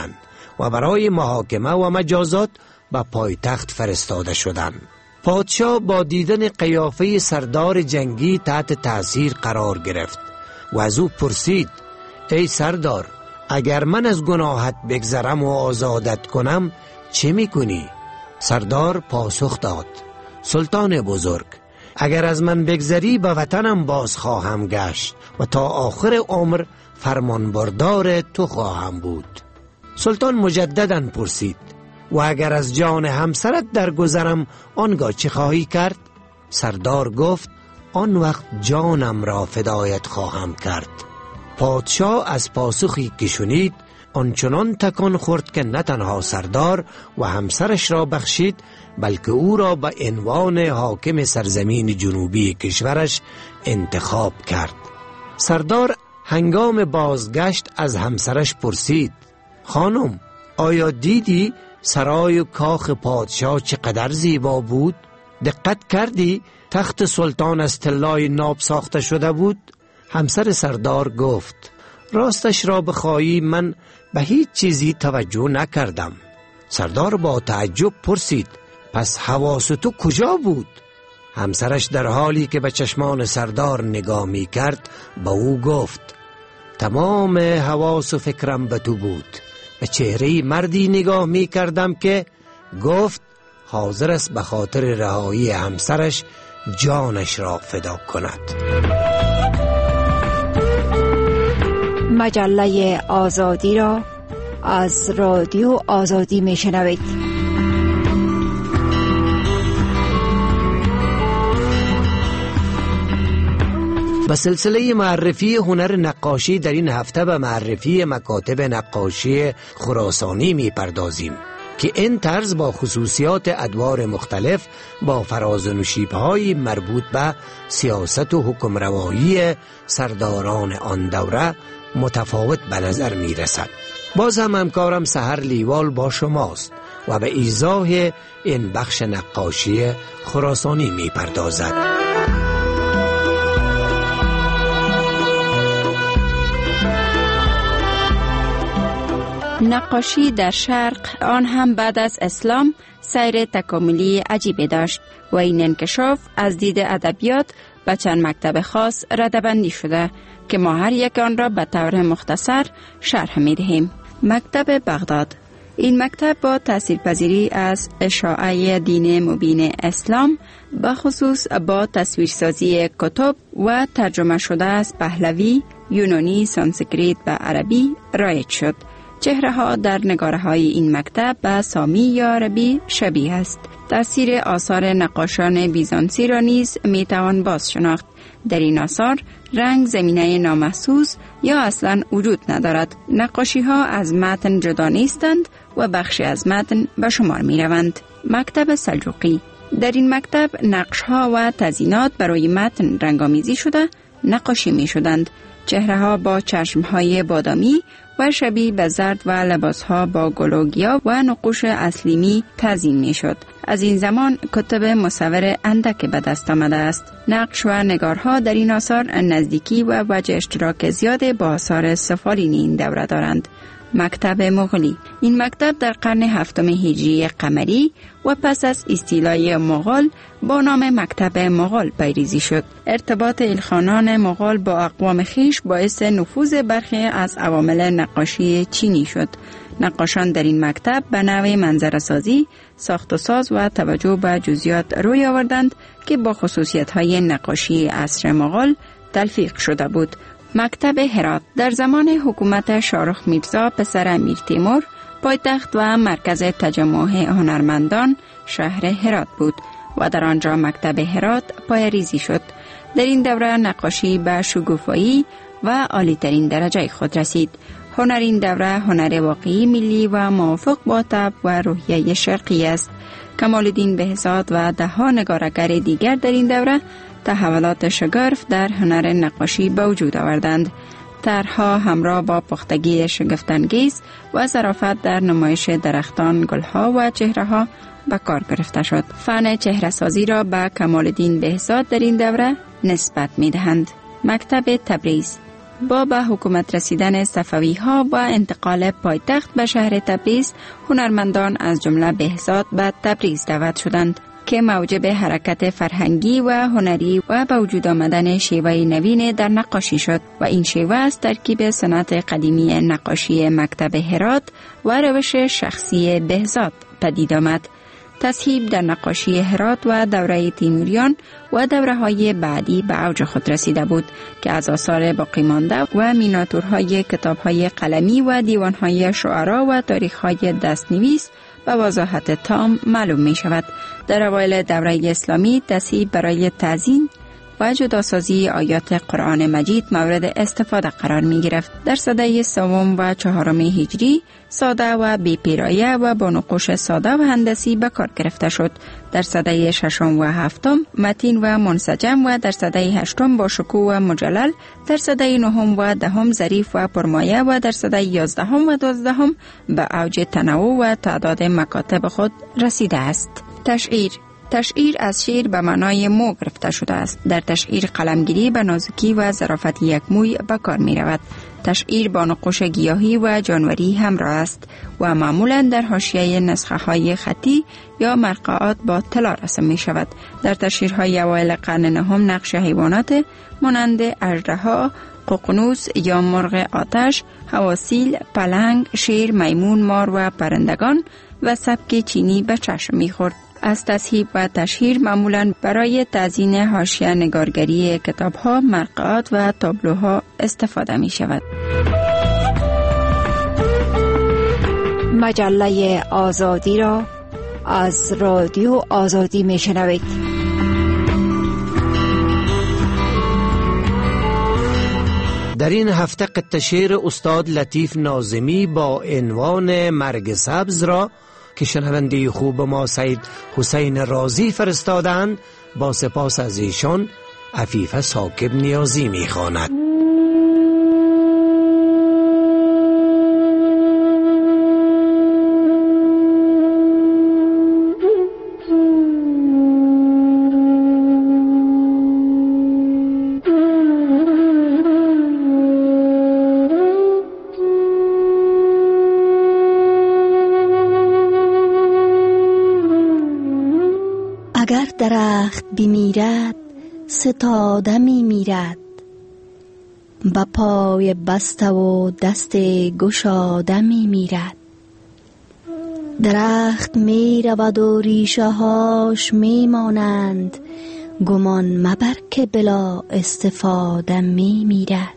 آوردند و برای محاکمه و مجازات به پایتخت فرستاده شدند. پادشاه با دیدن قیافه سردار جنگی تحت تأثیر قرار گرفت و از او پرسید: ای سردار، اگر من از گناهت بگذرم و آزادت کنم چه میکنی؟ سردار پاسخ داد: سلطان بزرگ، اگر از من بگذری به وطنم باز خواهم گشت و تا آخر عمر فرمانبردار تو خواهم بود. سلطان مجدداً پرسید: و اگر از جان همسرت درگذرم آنگاه چه خواهی کرد؟ سردار گفت: آن وقت جانم را فدایت خواهم کرد. پادشاه از پاسخی که شنید آنچنان تکان خورد که نه تنها سردار و همسرش را بخشید، بلکه او را به عنوان حاکم سرزمین جنوبی کشورش انتخاب کرد. سردار هنگام بازگشت از همسرش پرسید: خانم، آیا دیدی سرای و کاخ پادشاه چقدر زیبا بود؟ دقت کردی تخت سلطان از طلای ناب ساخته شده بود؟ همسر سردار گفت: راستش را بخواهی من به هیچ چیزی توجه نکردم. سردار با تعجب پرسید: پس حواس تو کجا بود؟ همسرش در حالی که به چشمان سردار نگاه می کرد به او گفت: تمام حواس و فکرم به تو بود. به چهره مردی نگاه می کردم که گفت حاضر است به خاطر رهایی همسرش جانش را فدا کند. مجله آزادی را از رادیو آزادی می شنوید. به سلسله معرفی هنر نقاشی در این هفته به معرفی مکاتب نقاشی خراسانی می پردازیم که این طرز با خصوصیات ادوار مختلف با فراز و نشیب‌های مربوط به سیاست و حکمروایی سرداران آن دوره متفاوت به نظر می رسد. باز هم همکارم سحر لیوال با شماست و به ایضاح این بخش نقاشی خراسانی می پردازد. نقاشی در شرق، آن هم بعد از اسلام، سیر تکاملی عجیبی داشت و این انکشاف از دید ادبیات به چند مکتب خاص رده‌بندی شده که ما هر یک آن را به طور مختصر شرح می دهیم. مکتب بغداد. این مکتب با تاثیرپذیری از اشاعه دین مبین اسلام به خصوص با تصویرسازی کتب و ترجمه شده از پهلوی، یونانی، سانسکریت و عربی رایج شد. چهره ها در نگاره های این مکتب به سامی یا عربی شبیه است. تاثیر آثار نقاشان بیزانسی را نیز می توان باز شناخت. در این آثار رنگ زمینه نامحسوس یا اصلا وجود ندارد. نقاشی ها از متن جدا نیستند و بخشی از متن به شمار می روند. مکتب سلجوقی. در این مکتب نقش ها و تزیینات برای متن رنگامیزی شده نقاشی می شدند. چهره ها با چشم های بادامی و شبیه به زرد و لباس ها با گل و گیاه و نقوش اسلیمی تزیین می شد. از این زمان کتب مصور اندک به دست آمده است. نقش و نگارها در این آثار نزدیکی و وجه اشتراک زیاد با آثار سفالینی این دوره دارند. مکتب مغولی. این مکتب در قرن هفتم هجری قمری و پس از استیلای مغول با نام مکتب مغول پیریزی شد. ارتباط ایلخانان مغول با اقوام خیش باعث نفوذ برخی از عوامل نقاشی چینی شد. نقاشان در این مکتب به نوع منظره سازی، ساخت و ساز و توجه به جزئیات روی آوردند که با خصوصیت‌های نقاشی عصر مغول تلفیق شده بود. مکتب هرات. در زمان حکومت شاهرخ میرزا پسر امیر تیمور، پایتخت و مرکز تجمع هنرمندان شهر هرات بود و در آنجا مکتب هرات پایه‌ریزی شد. در این دوره نقاشی به شگوفایی و عالی‌ترین درجه خود رسید. هنر این دوره هنر واقعی ملی و موافق با طبع و روحیه شرقی است. کمال‌الدین بهزاد و ده‌ها نگارگر دیگر در این دوره تحولات شگرف در هنر نقاشی به وجود آوردند. طرح‌ها همراه با پختگی شگفت‌انگیز و ظرافت در نمایش درختان، گل‌ها و چهره‌ها به کار گرفته شد. فن چهره‌سازی را به کمال‌الدین بهزاد در این دوره نسبت می‌دهند. مکتب تبریز. با به حکومت رسیدن صفوی ها و انتقال پایتخت به شهر تبریز، هنرمندان از جمله بهزاد به تبریز دعوت شدند که موجب حرکت فرهنگی و هنری و به وجود آمدن شیوه نوین در نقاشی شد و این شیوه از ترکیب سنت قدیمی نقاشی مکتب هرات و روش شخصی بهزاد پدید آمد. تصحیب در نقاشی هرات و دوره تیموریان و دوره‌های بعدی به اوج خود رسیده بود که از آثار باقی مانده و مینیاتورهای کتاب‌های قلمی و دیوان‌های شعرا و تاریخ‌های دست‌نویس به وضاحت تام معلوم می شود. در اوایل دوره اسلامی تصحیب برای تزیین و جداسازی آیات قرآن مجید مورد استفاده قرار می گرفت. در سده سوم و چهارم هجری ساده و بی پیرایه و با نقوش ساده و هندسی به کار گرفته شد. در سده ششم و هفتم متین و منسجم و در سده هشتم با شکوه و مجلل، در سده نهم و دهم ظریف و پرمایه و در سده 11 و 12 به اوج تنوع و تعداد مکاتب خود رسیده است. تشعیر از شعر به معنای مو گرفته شده است. در تشعیر قلمگیری به نازکی و ظرافت یک موی به کار می رود. تشعیر با نقوش گیاهی و جانوری همراه است و معمولا در حاشیه نسخه های خطی یا مرقعات با طلا رسم می شود. در تشعیرهای اوایل قرن نهم نقش حیوانات مانند اژدها، ققنوس یا مرغ آتش، حواسیل، پلنگ، شیر، میمون، مار و پرندگان و سبک چینی به چشم می خورد. از تصحیب و تشهیر معمولاً برای تزیین حاشیه نگارگری کتاب‌ها، مرقعات و تابلوها استفاده می شود. مجله آزادی را از رادیو آزادی می شنوید. در این هفته قطعه شعر استاد لطیف ناظمی با عنوان مرگ سبز را که شنونده خوب ما سید حسین رازی فرستادند با سپاس از ایشان عفیفه ثاقب نیازی می‌خواند. اگر درخت بمیرد ستاده می میرد، با پای بسته و دست گشاده می میرد. درخت می رود و ریشه هاش می مانند، گمان مبر که بلا استفاده می میرد.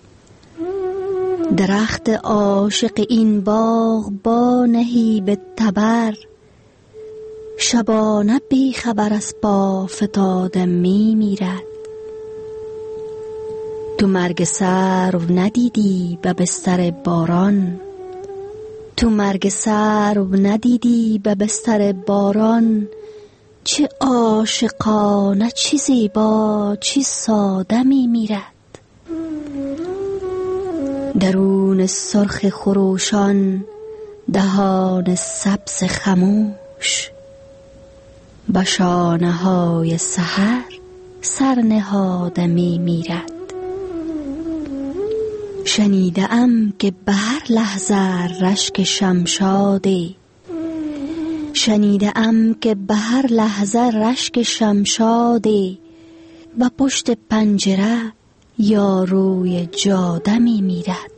درخت عاشق این باغ با نهیب تبر، شبانه بی خبر از پا فتاده می میرد. تو مرگ سرو ندیدی به بستر باران، تو مرگ سرو ندیدی به بستر باران، چه عاشقانه چه زیبا چه ساده می میرد. درون سرخ خروشان دهان سبز خموش، با شانه های سحر سرنهاده می میرد. شنیده ام که به هر لحظه رشک شمشاده، شنیده ام که به هر لحظه رشک شمشاده، و پشت پنجره یا روی جاده می میرد.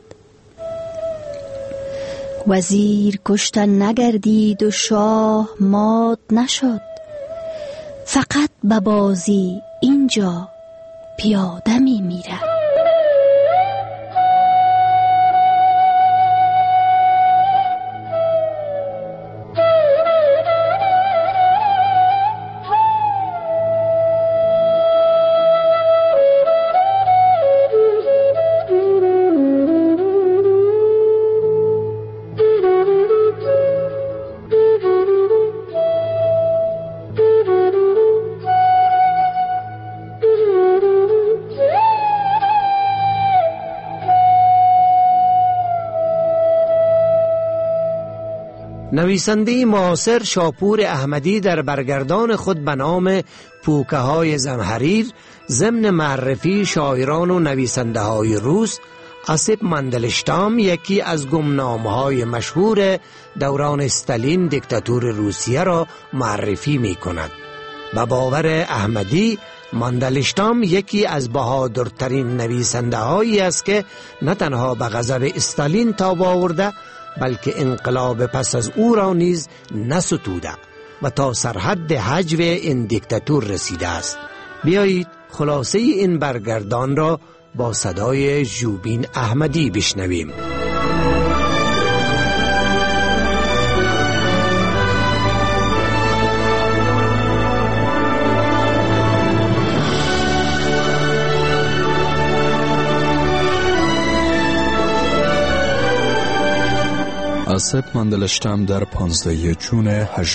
وزیر کشتن نگردید و شاه مات نشد، فقط به بازی اینجا پیاده می میرد. نویسنده معاصر شاپور احمدی در برگردان خود به نام پوکه های زمهریر ضمن معرفی شاعران و نویسنده های روس آسیپ ماندلشتام یکی از گمنامه‌های مشهور دوران استالین دیکتاتور روسیه را معرفی می کند. به باور احمدی ماندلشتام یکی از بهادرترین نویسنده هایی است که نه تنها به غضب استالین تاب آورده بلکه انقلاب پس از او را نیز نستوده و تا سرحد حجو این دیکتاتور رسیده است. بیایید خلاصه این برگردان را با صدای ژوبین احمدی بشنویم. آسیپ ماندلشتام در 15 جون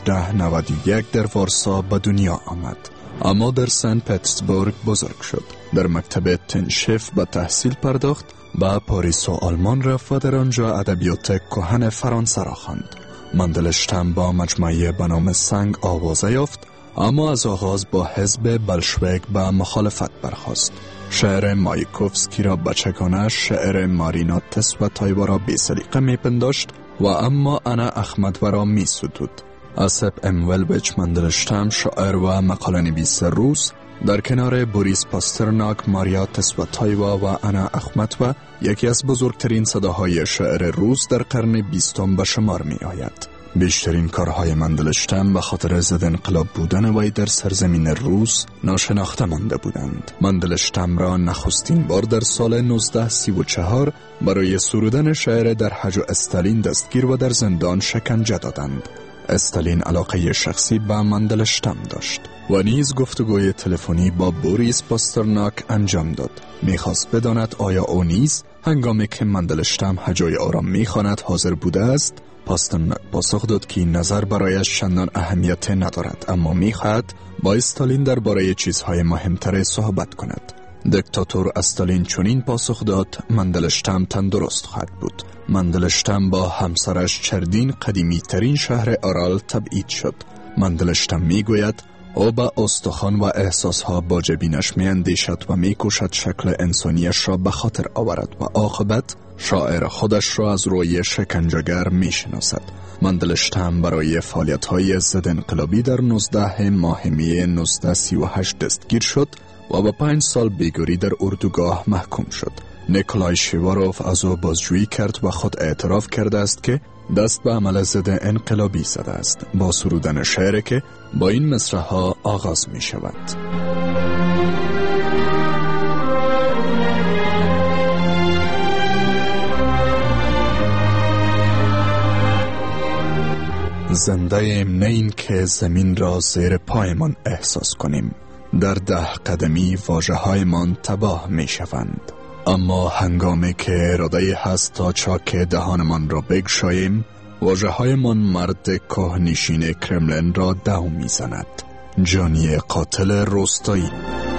1891 در وارسا به دنیا آمد، اما در سن پترزبورگ بزرگ شد. در مکتب تنشیف به تحصیل پرداخت، به پاریس و آلمان رفت و در آنجا ادبیات کهن فرانسه را خواند. ماندلشتام با مجموعه به نام سنگ آوازه یافت، اما از آغاز با حزب بلشویک به مخالفت برخاست. شعر مایکوفسکی را بچگانه شعر مارینا تسواتایوا را بی‌سلیقه میپنداشت و اما انا اخمتوا را می‌ستود. آسیپ امولویچ ماندلشتام شاعر و مقاله نویس روس در کنار بوریس پاسترناک، ماریا تسواتایوا و انا اخمتوا یکی از بزرگترین صداهای شعر روس در قرن 20 به شمار می آید. بیشترین کارهای ماندلشتام به خاطر ضد انقلاب بودن وی در سرزمین روس ناشناخته مانده بودند. ماندلشتام را نخستین بار در سال 1934 برای سرودن شعر در حجو استالین دستگیر و در زندان شکنجه دادند. استالین علاقه شخصی به ماندلشتام داشت و نیز گفتگوی تلفنی با بوریس پاسترناک انجام داد. میخواست بداند آیا او نیز هنگامی که ماندلشتام هجوی او را میخواند حاضر بوده است. پاسترناک پاسخ داد که این نظر برایش چندان اهمیت ندارد، اما میخواهد با استالین درباره چیزهای مهمتر صحبت کند. دیکتاتور استالین چنین پاسخ داد: ماندلشتام تندرست خواهد بود. ماندلشتام با همسرش چردین قدیمی ترین شهر آرال تبعید شد. ماندلشتام میگوید او با استخوان و احساسها با جبینش میاندیشد و میکوشد شکل انسانیش را به خاطر آورد و عاقبت شاعر خودش را از روی شکنجهگر میشناسد. ماندلشتام برای فعالیت‌های ضد انقلابی در 19 ماه می 1938 دستگیر شد و با 5 سال بیگاری در اردوگاه محکوم شد. نیکولای شیواروف از او بازجویی کرد و خود اعتراف کرده است که دست به عمل ضد انقلابی زده است، با سرودن شعری که با این مصرع‌ها آغاز می شود: زنده ایم نه این که زمین را زیر پایمان احساس کنیم. در 10 قدمی واژه هایمان تباه می شوند، اما هنگامی که اراده هست تا چاک دهانمان را بگشاییم، واژه هایمان مرد کهنشین کرملین را دو می زند. جانی قاتل روستایی.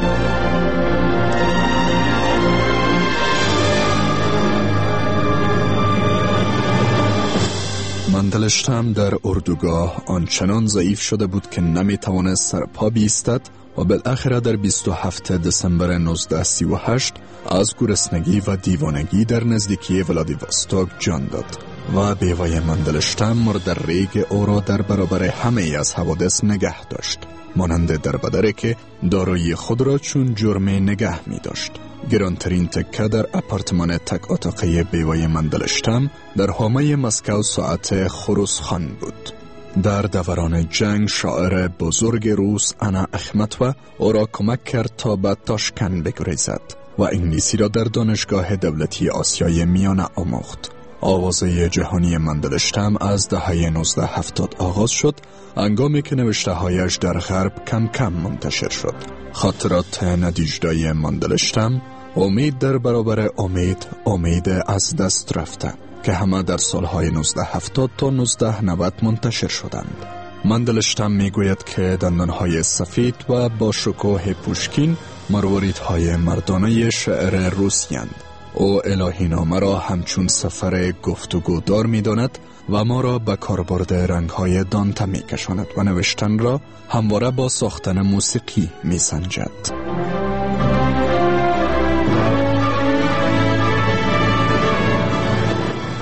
ماندلشتام در اردوگاه آنچنان ضعیف شده بود که نمی توانست سرپا بایستد و بالاخره در 27 دسامبر 1938 از گرسنگی و دیوانگی در نزدیکی ولادیواستوک جان داد و بیوه ماندلشتام مورد ریگ او را در برابر همه از حوادث نگه داشت، مانند در بدره که دارایی خود را چون جرم نگه می داشت. گرانترین تکه در اپارتمان تک اتاقه بیوه ماندلشتام در حومه مسکو ساعت خروسخان بود. در دوران جنگ شاعر بزرگ روس انا اخمتوا او را کمک کرد تا به تاشکند بگریزد و انگلیسی را در دانشگاه دولتی آسیای میانه آموخت. آوازه جهانی ماندلشتام از دهه 1970 آغاز شد، هنگامی که نوشته هایش در غرب کم کم منتشر شد. خاطرات ندیجدای ماندلشتام: امید در برابر امید، امید از دست رفته، که همه در سالهای 1970 تا 1990 منتشر شدند. ماندلشتام میگوید که دندانهای سفید و با شکوه پوشکین مرواریدهای مردانه شعر روسیند. او الهی نامه را همچون سفر گفتگودار می‌داند و ما را به کاربرد رنگ‌های دانته می‌کشاند و نوشتن را همواره با ساختن موسیقی می‌سنجد.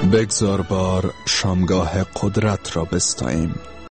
بگذار بار شامگاه قدرت را بستاییم.